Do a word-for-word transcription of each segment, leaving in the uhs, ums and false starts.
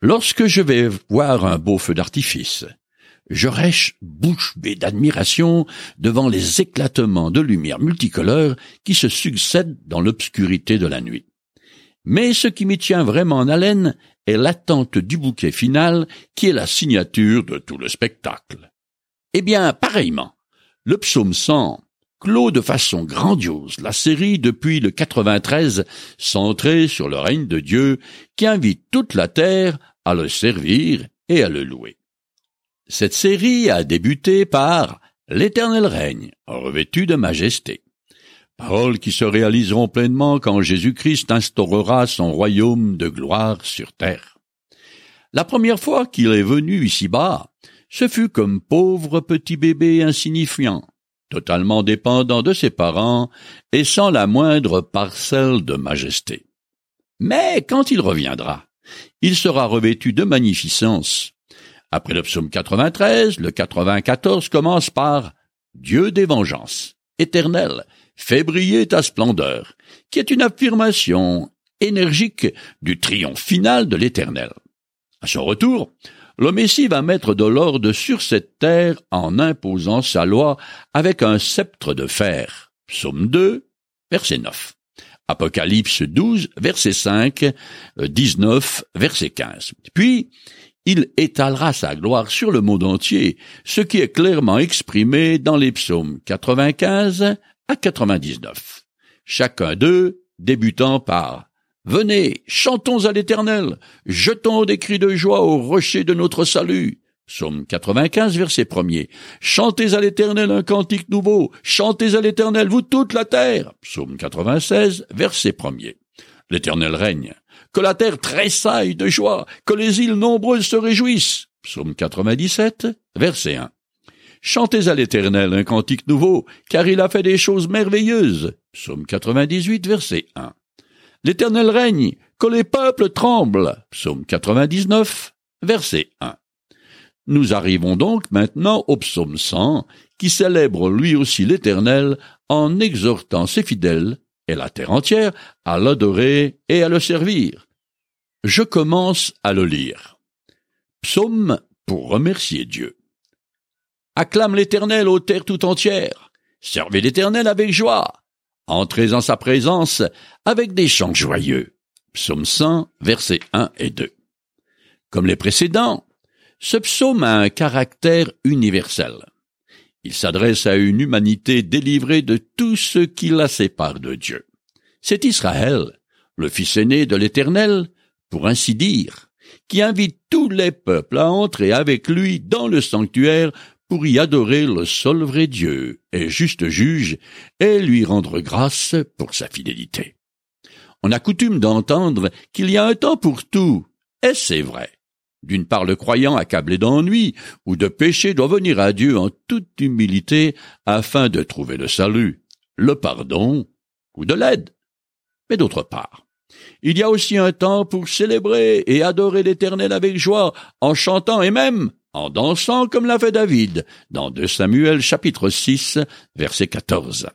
Lorsque je vais voir un beau feu d'artifice, je reste bouche bée d'admiration devant les éclatements de lumière multicolores qui se succèdent dans l'obscurité de la nuit. Mais ce qui m'y tient vraiment en haleine est l'attente du bouquet final qui est la signature de tout le spectacle. Eh bien, pareillement, le psaume cent clôt de façon grandiose la série depuis le quatre-vingt-treize, centrée sur le règne de Dieu qui invite toute la terre à le servir et à le louer. Cette série a débuté par « L'Éternel règne, revêtu de majesté ». Paroles qui se réaliseront pleinement quand Jésus-Christ instaurera son royaume de gloire sur terre. La première fois qu'il est venu ici-bas, ce fut comme pauvre petit bébé insignifiant, totalement dépendant de ses parents et sans la moindre parcelle de majesté. Mais quand il reviendra, il sera revêtu de magnificence. Après le psaume quatre-vingt-treize, le quatre-vingt-quatorze commence par « Dieu des vengeances, éternel, fais briller ta splendeur », qui est une affirmation énergique du triomphe final de l'Éternel. À son retour, le Messie va mettre de l'ordre sur cette terre en imposant sa loi avec un sceptre de fer. Psaume deux, verset neuf. Apocalypse douze, verset cinq, dix-neuf, verset quinze. Puis, il étalera sa gloire sur le monde entier, ce qui est clairement exprimé dans les psaumes quatre-vingt-quinze à quatre-vingt-dix-neuf. Chacun d'eux débutant par « Venez, chantons à l'Éternel, jetons des cris de joie au rocher de notre salut ». Psaume quatre-vingt-quinze, verset premier. « Chantez à l'Éternel un cantique nouveau, chantez à l'Éternel, vous toute la terre ». Psaume quatre-vingt-seize, verset premier. L'Éternel règne. Que la terre tressaille de joie, que les îles nombreuses se réjouissent. Psaume quatre-vingt-dix-sept, verset un. Chantez à l'Éternel un cantique nouveau, car il a fait des choses merveilleuses. Psaume quatre-vingt-dix-huit, verset un. L'Éternel règne, que les peuples tremblent. Psaume quatre-vingt-dix-neuf, verset un. Nous arrivons donc maintenant au psaume cent, qui célèbre lui aussi l'Éternel en exhortant ses fidèles et la terre entière à l'adorer et à le servir. Je commence à le lire. Psaume pour remercier Dieu. Acclame l'Éternel ô terre tout entière. Servez l'Éternel avec joie. Entrez en sa présence avec des chants joyeux. Psaume cent, versets un et deux. Comme les précédents, ce psaume a un caractère universel. Il s'adresse à une humanité délivrée de tout ce qui la sépare de Dieu. C'est Israël, le fils aîné de l'Éternel, pour ainsi dire, qui invite tous les peuples à entrer avec lui dans le sanctuaire pour y adorer le seul vrai Dieu et juste juge et lui rendre grâce pour sa fidélité. On a coutume d'entendre qu'il y a un temps pour tout, et c'est vrai. D'une part, le croyant accablé d'ennui ou de péché doit venir à Dieu en toute humilité afin de trouver le salut, le pardon ou de l'aide. Mais d'autre part, il y a aussi un temps pour célébrer et adorer l'Éternel avec joie, en chantant et même en dansant comme l'a fait David, dans deux Samuel chapitre six, verset quatorze.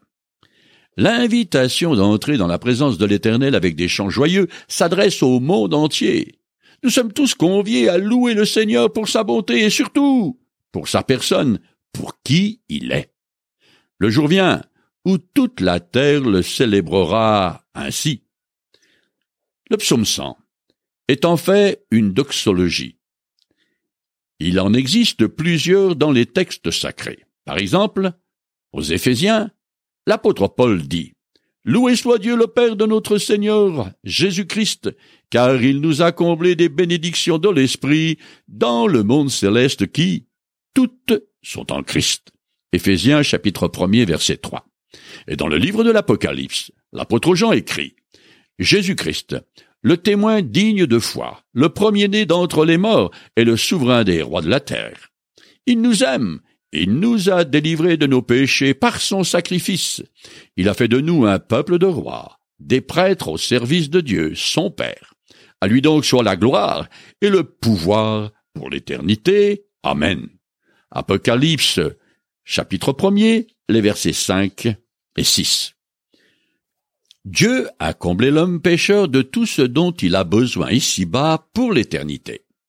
L'invitation d'entrer dans la présence de l'Éternel avec des chants joyeux s'adresse au monde entier. Nous sommes tous conviés à louer le Seigneur pour sa bonté et surtout pour sa personne, pour qui il est. Le jour vient où toute la terre le célébrera ainsi. Le psaume cent est en fait une doxologie. Il en existe plusieurs dans les textes sacrés. Par exemple, aux Éphésiens, l'apôtre Paul dit « Loué soit Dieu le Père de notre Seigneur Jésus-Christ, car il nous a comblés des bénédictions de l'Esprit dans le monde céleste qui, toutes, sont en Christ. » Éphésiens chapitre premier, verset trois. Et dans le livre de l'Apocalypse, l'apôtre Jean écrit « Jésus-Christ, le témoin digne de foi, le premier-né d'entre les morts et le souverain des rois de la terre. Il nous aime, il nous a délivrés de nos péchés par son sacrifice. Il a fait de nous un peuple de rois, des prêtres au service de Dieu, son Père. À lui donc soit la gloire et le pouvoir pour l'éternité. Amen. » Apocalypse, chapitre premier, les versets cinq et six. Dieu a comblé l'homme pécheur de tout ce dont il a besoin ici-bas pour l'éternité.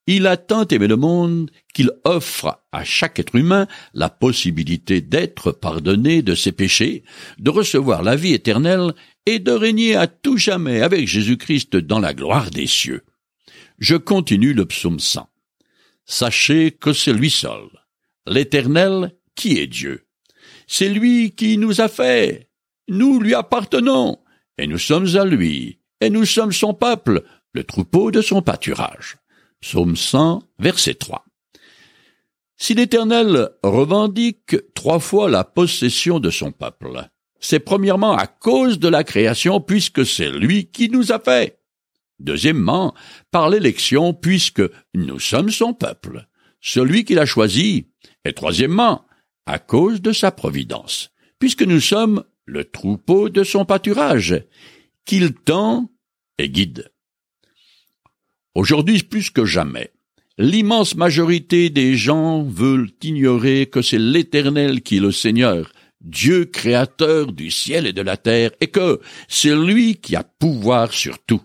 Il a tant aimé le monde qu'il offre à chaque être humain la possibilité d'être pardonné de ses péchés, de recevoir la vie éternelle et de régner à tout jamais avec Jésus-Christ dans la gloire des cieux. Je continue le psaume cent. Sachez que c'est lui seul, l'Éternel, qui est Dieu. C'est lui qui nous a fait. Nous lui appartenons, et nous sommes à lui, et nous sommes son peuple, le troupeau de son pâturage. Psaume cent, verset trois. Si l'Éternel revendique trois fois la possession de son peuple, c'est premièrement à cause de la création, puisque c'est lui qui nous a fait. Deuxièmement, par l'élection, puisque nous sommes son peuple, celui qu'il a choisi. Et troisièmement, à cause de sa providence, puisque nous sommes le troupeau de son pâturage, qu'il tend et guide. Aujourd'hui, plus que jamais, l'immense majorité des gens veulent ignorer que c'est l'Éternel qui est le Seigneur, Dieu créateur du ciel et de la terre, et que c'est lui qui a pouvoir sur tout.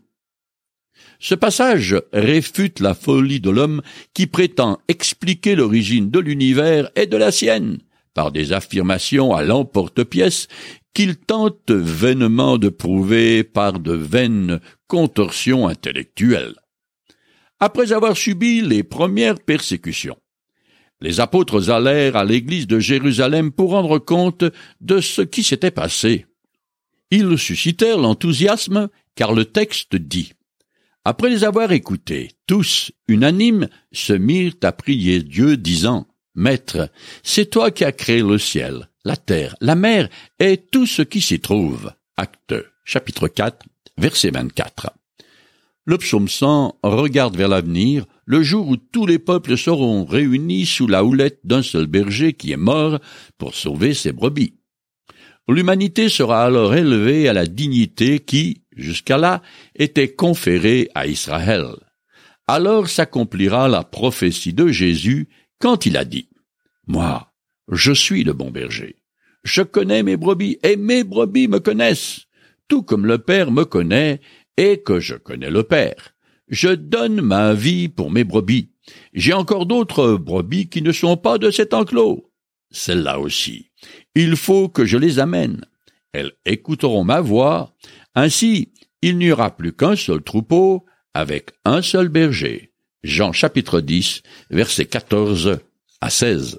Ce passage réfute la folie de l'homme qui prétend expliquer l'origine de l'univers et de la sienne par des affirmations à l'emporte-pièce qu'il tente vainement de prouver par de vaines contorsions intellectuelles. Après avoir subi les premières persécutions, les apôtres allèrent à l'église de Jérusalem pour rendre compte de ce qui s'était passé. Ils suscitèrent l'enthousiasme car le texte dit: après les avoir écoutés, tous, unanimes, se mirent à prier Dieu, disant: Maître, c'est toi qui as créé le ciel, la terre, la mer et tout ce qui s'y trouve. Actes, chapitre quatre, verset vingt-quatre. Le psaume cent regarde vers l'avenir, le jour où tous les peuples seront réunis sous la houlette d'un seul berger qui est mort pour sauver ses brebis. L'humanité sera alors élevée à la dignité qui, jusqu'à là, était conférée à Israël. Alors s'accomplira la prophétie de Jésus quand il a dit: Moi, je suis le bon berger. Je connais mes brebis et mes brebis me connaissent, tout comme le Père me connaît et que je connais le Père. Je donne ma vie pour mes brebis. J'ai encore d'autres brebis qui ne sont pas de cet enclos. Celles-là aussi, il faut que je les amène. Elles écouteront ma voix. Ainsi, il n'y aura plus qu'un seul troupeau avec un seul berger. Jean chapitre dix, versets quatorze à seize.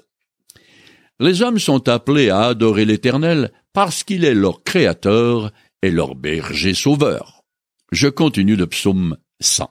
Les hommes sont appelés à adorer l'Éternel parce qu'il est leur créateur et leur berger sauveur. Je continue le psaume cent.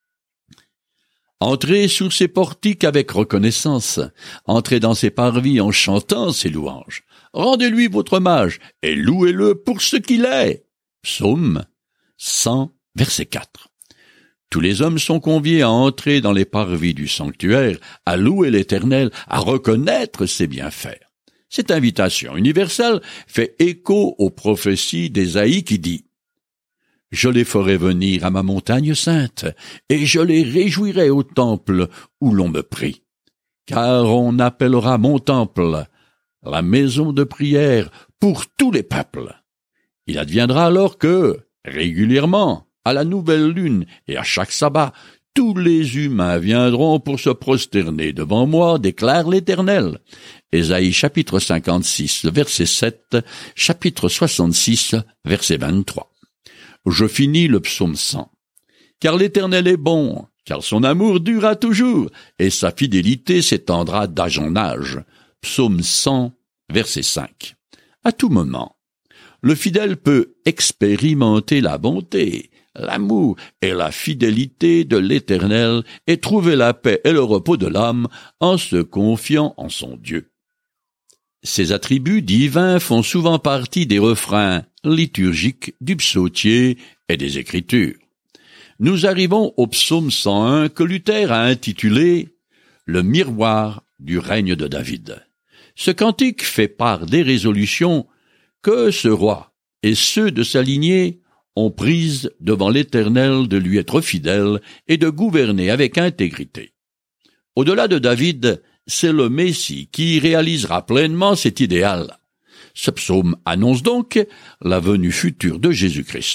Entrez sous ses portiques avec reconnaissance, entrez dans ses parvis en chantant ses louanges. Rendez-lui votre hommage et louez-le pour ce qu'il est. Psaume cent, verset quatre. Tous les hommes sont conviés à entrer dans les parvis du sanctuaire, à louer l'Éternel, à reconnaître ses bienfaits. Cette invitation universelle fait écho aux prophéties d'Ésaïe qui dit: Je les ferai venir à ma montagne sainte, et je les réjouirai au temple où l'on me prie. Car on appellera mon temple la maison de prière pour tous les peuples. Il adviendra alors que, régulièrement, à la nouvelle lune et à chaque sabbat, tous les humains viendront pour se prosterner devant moi, déclare l'Éternel. Ésaïe chapitre cinquante-six, verset sept, chapitre soixante-six, verset vingt-trois. Je finis le psaume cent. Car l'Éternel est bon, car son amour durera toujours, et sa fidélité s'étendra d'âge en âge. Psaume cent, verset cinq. À tout moment, le fidèle peut expérimenter la bonté, l'amour et la fidélité de l'Éternel et trouver la paix et le repos de l'âme en se confiant en son Dieu. Ces attributs divins font souvent partie des refrains liturgiques du psautier et des Écritures. Nous arrivons au psaume cent un que Luther a intitulé « Le miroir du règne de David ». Ce cantique fait part des résolutions que ce roi et ceux de sa lignée ont prises devant l'Éternel de lui être fidèles et de gouverner avec intégrité. Au-delà de David, c'est le Messie qui réalisera pleinement cet idéal. Ce psaume annonce donc la venue future de Jésus-Christ.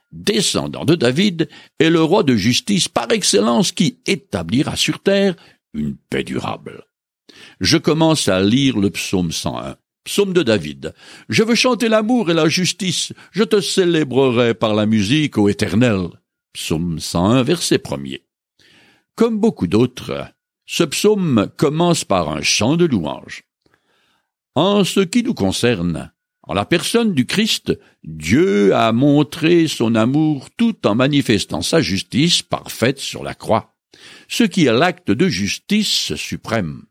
descendant de David, est le roi de justice par excellence qui établira sur terre une paix durable. Je commence à lire le psaume cent un. Psaume de David. Je veux chanter l'amour et la justice. Je te célébrerai par la musique, ô Éternel. Psaume cent un, verset premier. Comme beaucoup d'autres, ce psaume commence par un chant de louange. En ce qui nous concerne, en la personne du Christ, Dieu a montré son amour tout en manifestant sa justice parfaite sur la croix, ce qui est l'acte de justice suprême.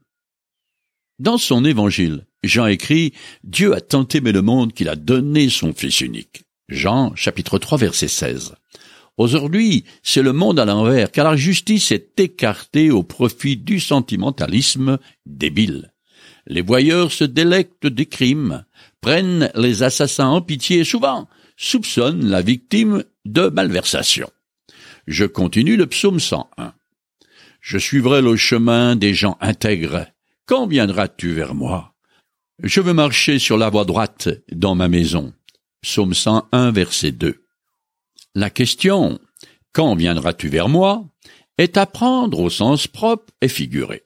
Dans son évangile, Jean écrit « Dieu a tant aimé le monde qu'il a donné son Fils unique ». Jean, chapitre trois, verset seize. Aujourd'hui, c'est le monde à l'envers, car la justice est écartée au profit du sentimentalisme débile. Les voyeurs se délectent des crimes, prennent les assassins en pitié et souvent soupçonnent la victime de malversation. Je continue le psaume cent un. « Je suivrai le chemin des gens intègres. Quand viendras-tu vers moi? Je veux marcher sur la voie droite dans ma maison. » Psaume cent un, verset deux. La question « Quand viendras-tu vers moi ?» est à prendre au sens propre et figuré.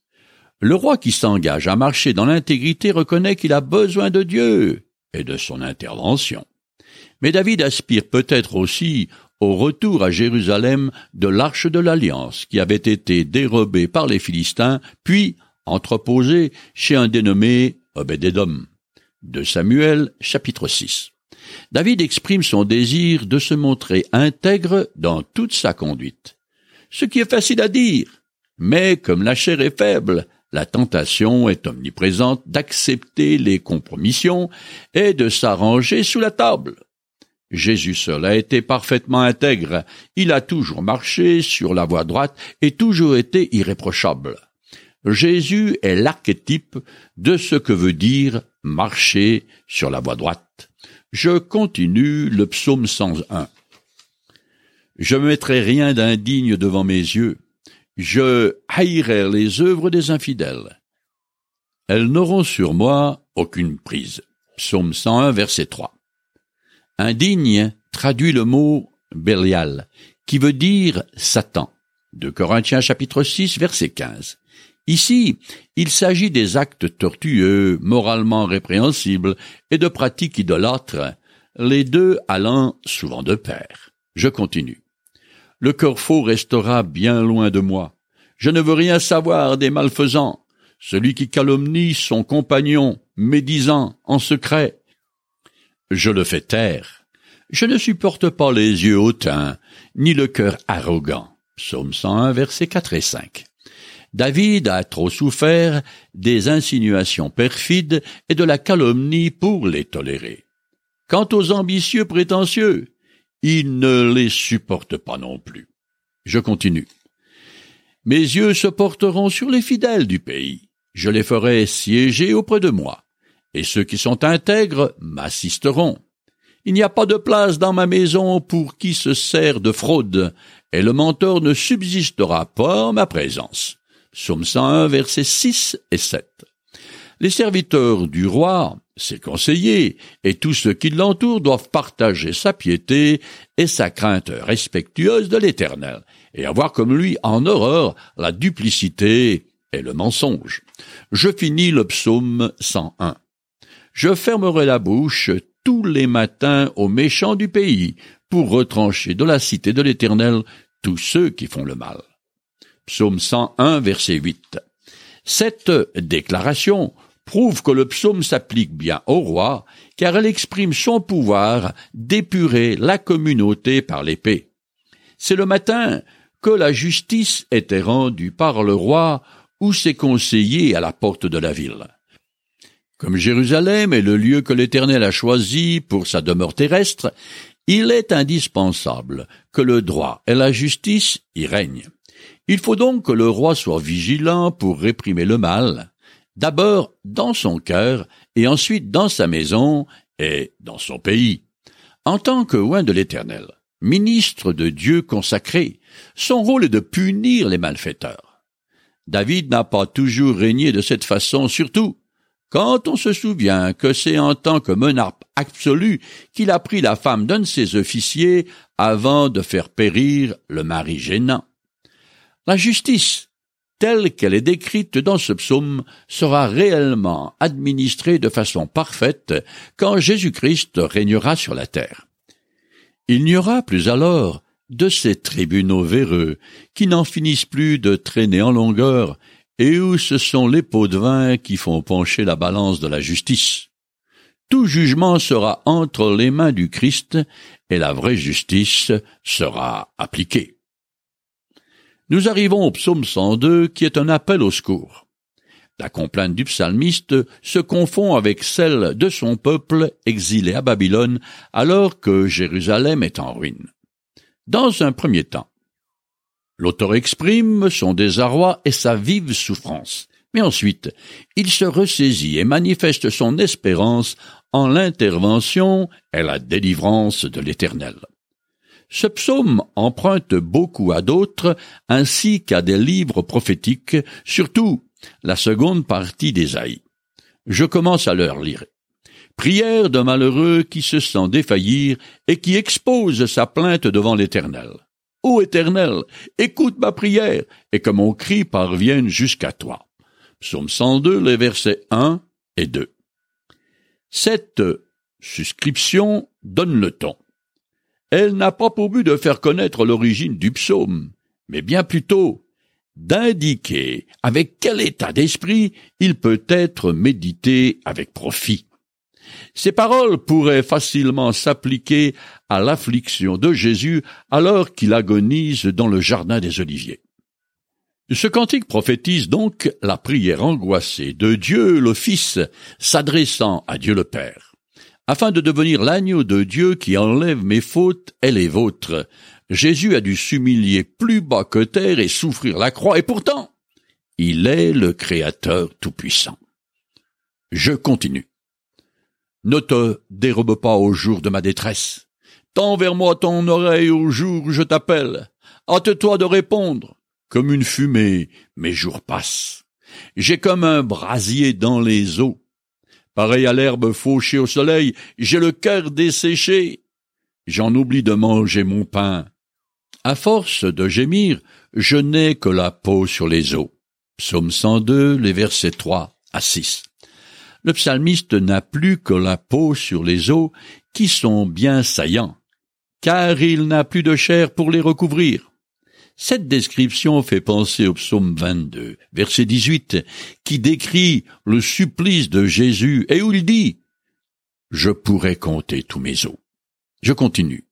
Le roi qui s'engage à marcher dans l'intégrité reconnaît qu'il a besoin de Dieu et de son intervention. Mais David aspire peut-être aussi au retour à Jérusalem de l'arche de l'Alliance qui avait été dérobée par les Philistins, puis entreposée chez un dénommé Obed-Édom. De Samuel, chapitre six. David exprime son désir de se montrer intègre dans toute sa conduite. Ce qui est facile à dire, mais comme la chair est faible, la tentation est omniprésente d'accepter les compromissions et de s'arranger sous la table. Jésus seul a été parfaitement intègre, il a toujours marché sur la voie droite et toujours été irréprochable. Jésus est l'archétype de ce que veut dire marcher sur la voie droite. Je continue le psaume cent un. Je ne mettrai rien d'indigne devant mes yeux. Je haïrai les œuvres des infidèles. Elles n'auront sur moi aucune prise. Psaume cent un, verset trois. Indigne traduit le mot Bélial, qui veut dire Satan. De Corinthiens chapitre six, verset quinze. Ici, il s'agit des actes tortueux, moralement répréhensibles et de pratiques idolâtres, les deux allant souvent de pair. Je continue. Le cœur faux restera bien loin de moi. Je ne veux rien savoir des malfaisants. Celui qui calomnie son compagnon, médisant en secret, je le fais taire. Je ne supporte pas les yeux hautains, ni le cœur arrogant. Psaume cent un, versets quatre et cinq. David a trop souffert des insinuations perfides et de la calomnie pour les tolérer. Quant aux ambitieux prétentieux, il ne les supporte pas non plus. Je continue. Mes yeux se porteront sur les fidèles du pays. Je les ferai siéger auprès de moi, et ceux qui sont intègres m'assisteront. Il n'y a pas de place dans ma maison pour qui se sert de fraude, et le menteur ne subsistera pas en ma présence. Psaume cent un, versets six et sept. Les serviteurs du roi, ses conseillers et tous ceux qui l'entourent doivent partager sa piété et sa crainte respectueuse de l'Éternel, et avoir comme lui en horreur la duplicité et le mensonge. Je finis le psaume cent un. Je fermerai la bouche tous les matins aux méchants du pays, pour retrancher de la cité de l'Éternel tous ceux qui font le mal. Psaume cent un, verset huit. Cette déclaration prouve que le psaume s'applique bien au roi, car elle exprime son pouvoir d'épurer la communauté par l'épée. C'est le matin que la justice était rendue par le roi ou ses conseillers à la porte de la ville. Comme Jérusalem est le lieu que l'Éternel a choisi pour sa demeure terrestre, il est indispensable que le droit et la justice y règnent. Il faut donc que le roi soit vigilant pour réprimer le mal, d'abord dans son cœur et ensuite dans sa maison et dans son pays. En tant que oint de l'Éternel, ministre de Dieu consacré, son rôle est de punir les malfaiteurs. David n'a pas toujours régné de cette façon, surtout quand on se souvient que c'est en tant que monarque absolu qu'il a pris la femme d'un de ses officiers avant de faire périr le mari gênant. La justice, telle qu'elle est décrite dans ce psaume, sera réellement administrée de façon parfaite quand Jésus-Christ régnera sur la terre. Il n'y aura plus alors de ces tribunaux véreux qui n'en finissent plus de traîner en longueur et où ce sont les pots de vin qui font pencher la balance de la justice. Tout jugement sera entre les mains du Christ et la vraie justice sera appliquée. Nous arrivons au psaume cent deux qui est un appel au secours. La complainte du psalmiste se confond avec celle de son peuple exilé à Babylone alors que Jérusalem est en ruine. Dans un premier temps, l'auteur exprime son désarroi et sa vive souffrance, mais ensuite, il se ressaisit et manifeste son espérance en l'intervention et la délivrance de l'Éternel. Ce psaume emprunte beaucoup à d'autres, ainsi qu'à des livres prophétiques, surtout la seconde partie d'Ésaïe. Je commence à leur lire. Prière d'un malheureux qui se sent défaillir et qui expose sa plainte devant l'Éternel. Ô Éternel, écoute ma prière et que mon cri parvienne jusqu'à toi. Psaume cent deux, les versets un et deux. Cette suscription donne le ton. Elle n'a pas pour but de faire connaître l'origine du psaume, mais bien plutôt d'indiquer avec quel état d'esprit il peut être médité avec profit. Ces paroles pourraient facilement s'appliquer à l'affliction de Jésus alors qu'il agonise dans le jardin des Oliviers. Ce cantique prophétise donc la prière angoissée de Dieu le Fils s'adressant à Dieu le Père. Afin de devenir l'agneau de Dieu qui enlève mes fautes et les vôtres, Jésus a dû s'humilier plus bas que terre et souffrir la croix, et pourtant, il est le Créateur tout-puissant. Je continue. Ne te dérobe pas au jour de ma détresse. Tends vers moi ton oreille au jour où je t'appelle. Hâte-toi de répondre. Comme une fumée, mes jours passent. J'ai comme un brasier dans les eaux. Pareil à l'herbe fauchée au soleil, j'ai le cœur desséché. J'en oublie de manger mon pain. À force de gémir, je n'ai que la peau sur les os. Psaume cent deux, les versets trois à six. Le psalmiste n'a plus que la peau sur les os qui sont bien saillants, car il n'a plus de chair pour les recouvrir. Cette description fait penser au psaume vingt-deux, verset dix-huit, qui décrit le supplice de Jésus et où il dit « Je pourrais compter tous mes os ». Je continue.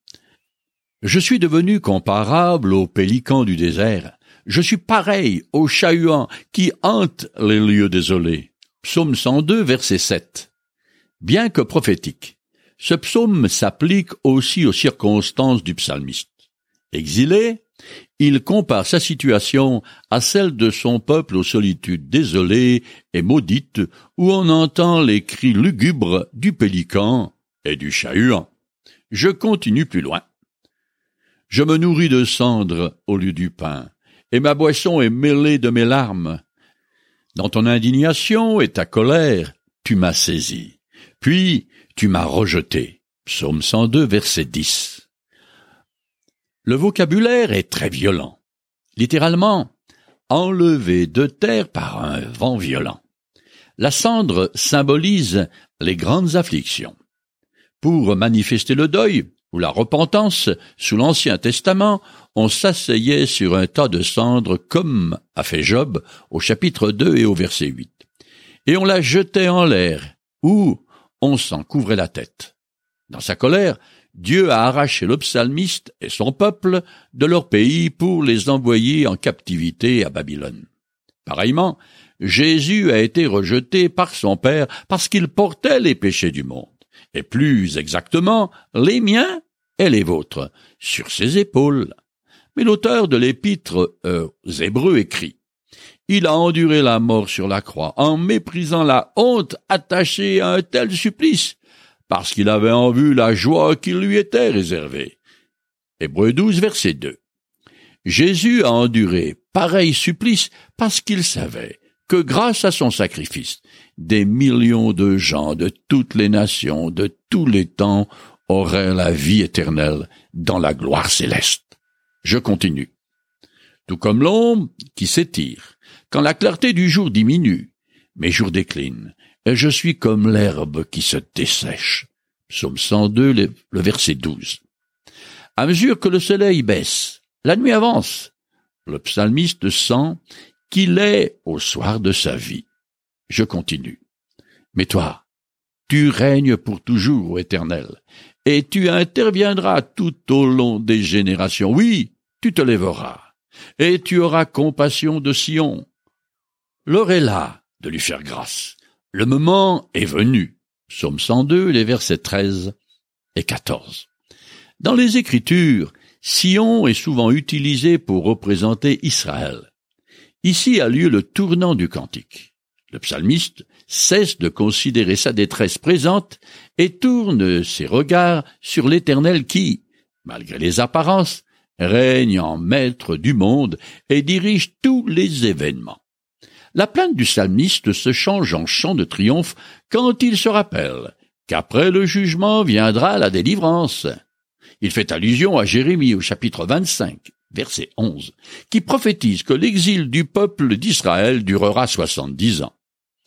Je suis devenu comparable au pélican du désert. Je suis pareil au chat-huant qui hante les lieux désolés. Psaume cent deux, verset sept. Bien que prophétique, ce psaume s'applique aussi aux circonstances du psalmiste. Exilé, il compare sa situation à celle de son peuple aux solitudes désolées et maudites où on entend les cris lugubres du pélican et du chat-huant. Je continue plus loin. Je me nourris de cendres au lieu du pain, et ma boisson est mêlée de mes larmes. Dans ton indignation et ta colère, tu m'as saisi, puis tu m'as rejeté. Psaume cent deux, verset dix. Le vocabulaire est très violent. Littéralement, enlevé de terre par un vent violent. La cendre symbolise les grandes afflictions. Pour manifester le deuil ou la repentance, sous l'Ancien Testament, on s'asseyait sur un tas de cendres comme a fait Job au chapitre deux et au verset huit. Et on la jetait en l'air, ou on s'en couvrait la tête. Dans sa colère, Dieu a arraché le psalmiste et son peuple de leur pays pour les envoyer en captivité à Babylone. Pareillement, Jésus a été rejeté par son Père parce qu'il portait les péchés du monde, et plus exactement les miens et les vôtres, sur ses épaules. Mais l'auteur de l'épître euh, aux Hébreux écrit « Il a enduré la mort sur la croix en méprisant la honte attachée à un tel supplice, parce qu'il avait en vue la joie qui lui était réservée. » Hébreux douze, verset deux. Jésus a enduré pareil supplice parce qu'il savait que grâce à son sacrifice, des millions de gens de toutes les nations, de tous les temps, auraient la vie éternelle dans la gloire céleste. Je continue. Tout comme l'ombre qui s'étire, quand la clarté du jour diminue, mes jours déclinent, et je suis comme l'herbe qui se dessèche. Psaume cent deux, le verset douze. À mesure que le soleil baisse, la nuit avance. Le psalmiste sent qu'il est au soir de sa vie. Je continue. Mais toi, tu règnes pour toujours, ô Éternel, et tu interviendras tout au long des générations. Oui, tu te lèveras, et tu auras compassion de Sion. L'heure est là de lui faire grâce. Le moment est venu. Psaume cent deux, les versets treize et quatorze. Dans les Écritures, Sion est souvent utilisé pour représenter Israël. Ici a lieu le tournant du cantique. Le psalmiste cesse de considérer sa détresse présente et tourne ses regards sur l'Éternel qui, malgré les apparences, règne en maître du monde et dirige tous les événements. La plainte du psalmiste se change en chant de triomphe quand il se rappelle qu'après le jugement viendra la délivrance. Il fait allusion à Jérémie au chapitre vingt-cinq, verset onze, qui prophétise que l'exil du peuple d'Israël durera soixante-dix ans.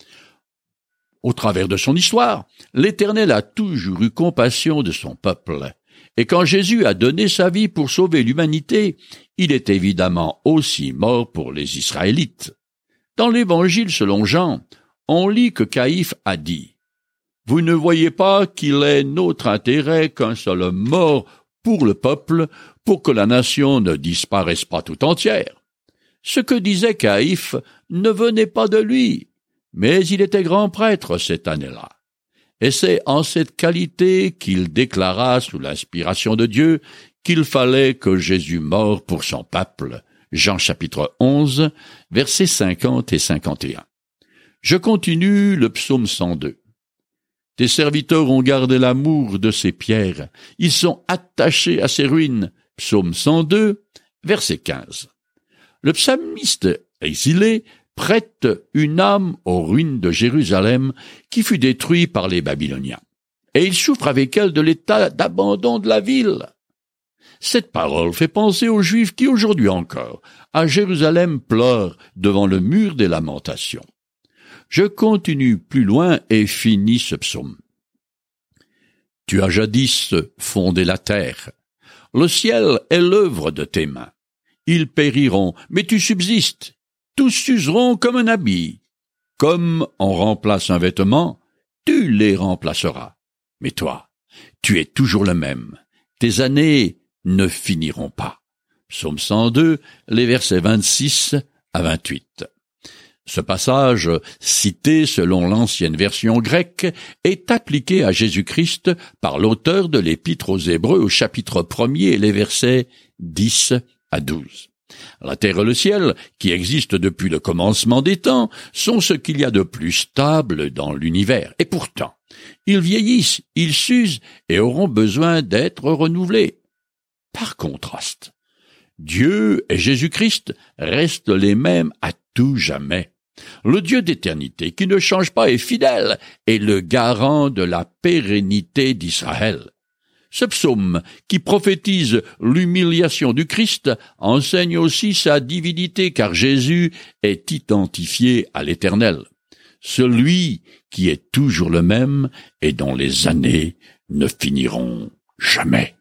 Au travers de son histoire, l'Éternel a toujours eu compassion de son peuple. Et quand Jésus a donné sa vie pour sauver l'humanité, il est évidemment aussi mort pour les Israélites. Dans l'Évangile selon Jean, on lit que Caïphe a dit « Vous ne voyez pas qu'il est notre intérêt qu'un seul homme mort pour le peuple, pour que la nation ne disparaisse pas tout entière. » Ce que disait Caïphe ne venait pas de lui, mais il était grand prêtre cette année-là. Et c'est en cette qualité qu'il déclara sous l'inspiration de Dieu qu'il fallait que Jésus meure pour son peuple. Jean chapitre onze, versets cinquante et cinquante et un. Je continue le psaume cent deux. Tes serviteurs ont gardé l'amour de ces pierres, ils sont attachés à ces ruines. Psaume cent deux, verset quinze. Le psalmiste exilé prête une âme aux ruines de Jérusalem qui fut détruite par les Babyloniens. Et il souffre avec elle de l'état d'abandon de la ville. Cette parole fait penser aux Juifs qui, aujourd'hui encore, à Jérusalem, pleurent devant le mur des lamentations. Je continue plus loin et finis ce psaume. Tu as jadis fondé la terre. Le ciel est l'œuvre de tes mains. Ils périront, mais tu subsistes. Tous s'useront comme un habit. Comme on remplace un vêtement, tu les remplaceras. Mais toi, tu es toujours le même. Tes années ne finiront pas. Psaume cent deux, les versets vingt-six à vingt-huit. Ce passage, cité selon l'ancienne version grecque, est appliqué à Jésus-Christ par l'auteur de l'Épître aux Hébreux au chapitre premier, les versets dix à douze. La terre et le ciel, qui existent depuis le commencement des temps, sont ce qu'il y a de plus stable dans l'univers. Et pourtant, ils vieillissent, ils s'usent et auront besoin d'être renouvelés. Par contraste, Dieu et Jésus-Christ restent les mêmes à tout jamais. Le Dieu d'éternité, qui ne change pas, est fidèle, est le garant de la pérennité d'Israël. Ce psaume, qui prophétise l'humiliation du Christ, enseigne aussi sa divinité, car Jésus est identifié à l'Éternel, celui qui est toujours le même et dont les années ne finiront jamais.